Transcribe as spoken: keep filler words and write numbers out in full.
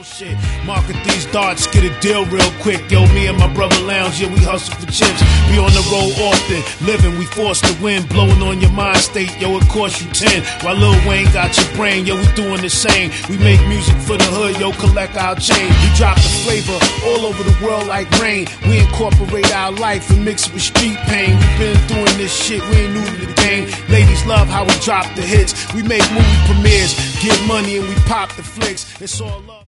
shit. Market these darts, get a deal real quick. Yo, me and my brother lounge, yeah, we hustle for chips. We on the road often, living, we forced to win. Blowing on your mind state, yo, it cost you ten. While Lil Wayne got your brain, yo, we doing the same. We make music for the hood, yo, collect our change. We drop the flavor all over the world like rain. We incorporate our life and mix it with street pain. We been doing this shit, we ain't new to the game. Ladies love how we drop the hits. We make movie premieres, get money and we pop the flicks. It's all love.